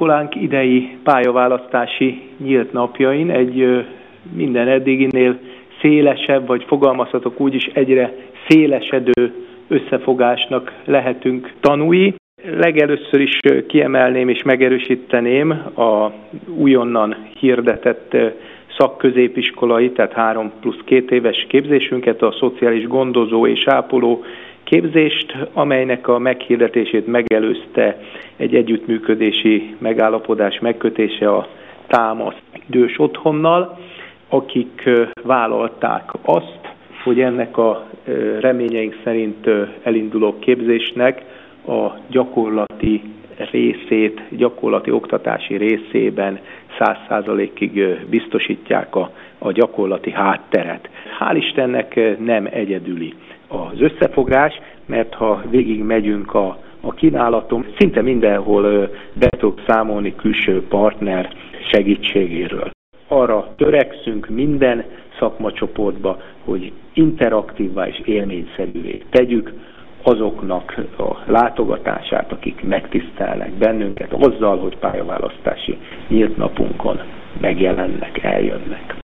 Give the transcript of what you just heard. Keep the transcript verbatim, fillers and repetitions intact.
iskolánk idei pályaválasztási nyílt napjain egy minden eddiginél szélesebb, vagy fogalmazhatok úgy is, egyre szélesedő összefogásnak lehetünk tanúi. Legelőször is kiemelném és megerősíteném a újonnan hirdetett szakközépiskolai, tehát három plusz két éves képzésünket, a szociális gondozó és ápoló képzést, amelynek a meghirdetését megelőzte egy együttműködési megállapodás megkötése a Támasz idős otthonnal, akik vállalták azt, hogy ennek a reményeink szerint elinduló képzésnek a gyakorlati részét, gyakorlati oktatási részében száz százalékig biztosítják a, a gyakorlati hátteret. Hál' Istennek nem egyedüli az összefogás, mert ha végig megyünk a, a kínálaton, szinte mindenhol be tudok számolni külső partner segítségéről. Arra törekszünk minden szakmacsoportba, hogy interaktívvá és élményszerűvé tegyük azoknak a látogatását, akik megtisztelnek bennünket azzal, hogy pályaválasztási nyílt napunkon megjelennek, eljönnek.